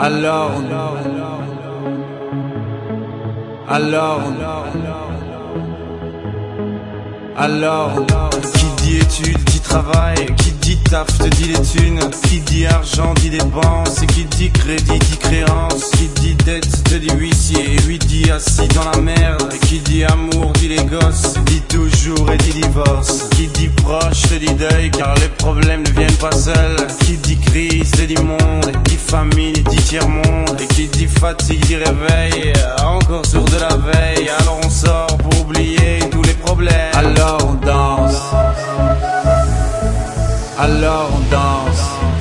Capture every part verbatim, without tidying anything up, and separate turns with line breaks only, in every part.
Alors on Alors on Alors qui dit études, dit travail, qui dit taf te dit les thunes, qui dit argent dit dépenses, et qui dit crédit dit créance, qui dit dette te dit huissier, lui dit assis dans la merde, et qui dit amour dit les gosses, dit toujours et dit divorce, qui dit proche te dit deuil car les problèmes ne viennent pas seuls, qui dit crise te dit monde, et dit famine dit tiers-monde, et qui dit fatigue dit réveil, encore sourd de la veille, alors on sort pour oublier tous les problèmes. Alors on danse, alors on danse,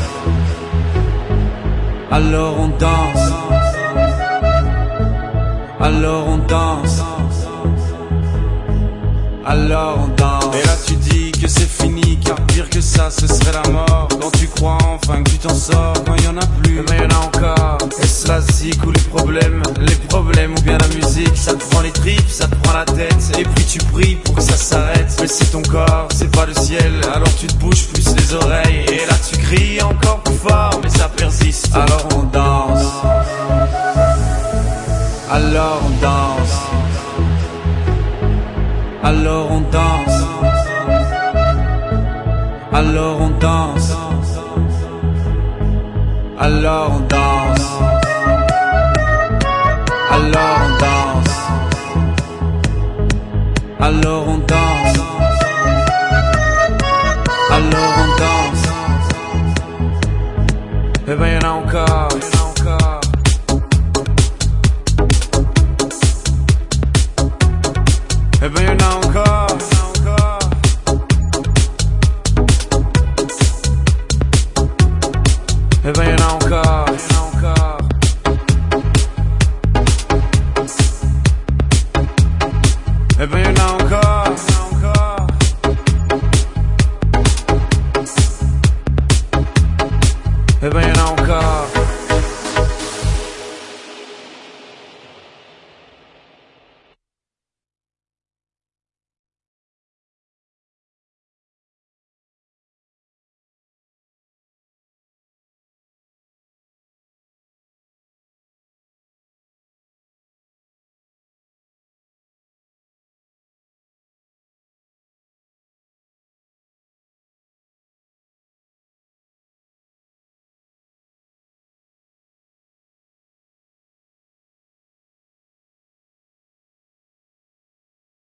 alors on danse, alors on danse, alors on danse. Et là tu dis que c'est fini, car pire que ça ce serait la mort. Quand tu crois enfin que tu t'en sors, quand il y en a plus, mais il y en a encore. Est-ce la zik ou les problèmes, les problèmes ou bien la musique? Ça te prend les tripes, ça te prend la tête, et puis tu pries pour que ça s'arrête. Mais c'est ton corps, c'est pas le ciel, alors tu te bouges plus les oreilles, et là tu cries encore plus fort, mais ça persiste. Alors on danse, alors on danse, alors on danse, alors on danse, alors on danse, alors on danse, alors on danse.